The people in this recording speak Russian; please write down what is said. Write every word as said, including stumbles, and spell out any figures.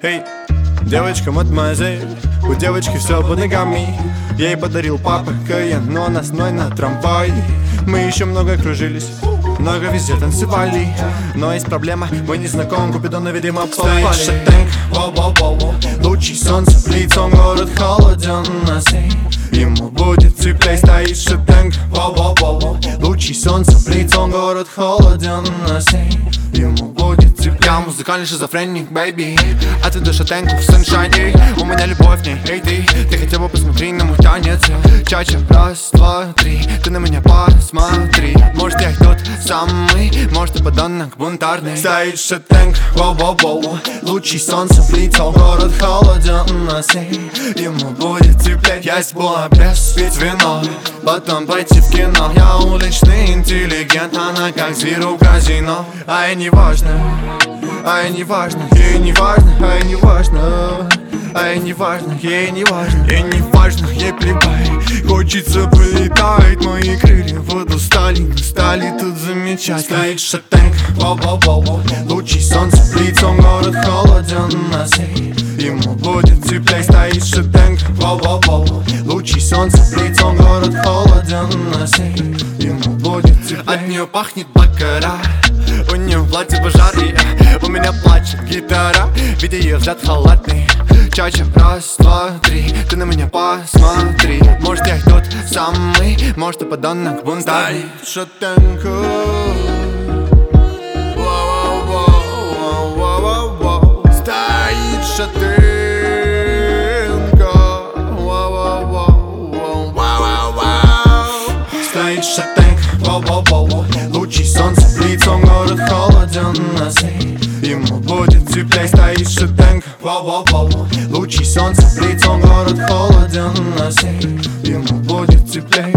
Эй, девочка, мадемуазель, у девочки все под ногами. Я ей подарил папа Кайен, но нас-ной на трамвай. Мы еще много кружились, много везде танцевали. Но есть проблема, мы не знакомы, Купидона, видимо, попали. Стоит шатенг, воу-воу-воу, лучи солнца в лицо, город холоден нас. Ему будет цеплей. Стоит шатенг, воу-воу-воу, лучи солнца в лицо, город холоден нас. Ему будет цеплей. Я музыкальный шизофреник, бэйби, а ты до шатенку в саншайне. У меня любовь в ней, эй ты, ты хотя бы посмотри на мой танец. Чача, раз, два, три, ты на меня посмотри. Может я тот самый, может ты подонок бунтарный. Стоит шатенг, воу-воу-воу, лучи солнца в лицо, город холоден нас. Ему будет цеплять. Я была без пить вино, потом пойти в кино. Я уличный интеллигент, она как зверь в казино. А ей не важно, а ей не важно, ей не важно, а ей не важно, а ей не важно, ей не важно, ей не важно, ей плевать. Хочется полетать, мои крылья вот устали, устали тут замечать. Стоит шатенг, воу-воу-воу, лучи солнца в лицо, город холоден нас. Ему будет цеплей. Стоит шатенг, воу-воу-воу, лучи солнца в лицо, город холоден нас. Ему будет цеплей. От нее пахнет бакара, у нее в платье пожар, и у меня плачет гитара, видя ее взгляд халатный. Чача, раз, два, три, ты на меня посмотри. Может я тот самый, может ты подонок бунтарный. Стоит шатенг, воу-воу-воу, стоит шатенг. Стоит шатенг, воу-воу-воу, лучи солнца в лицо, город холоден нас. Ему будет цеплей. Стоит шатенг, воу-воу-воу, лучи солнца в лицо, город холоден нас. Ему будет цеплей.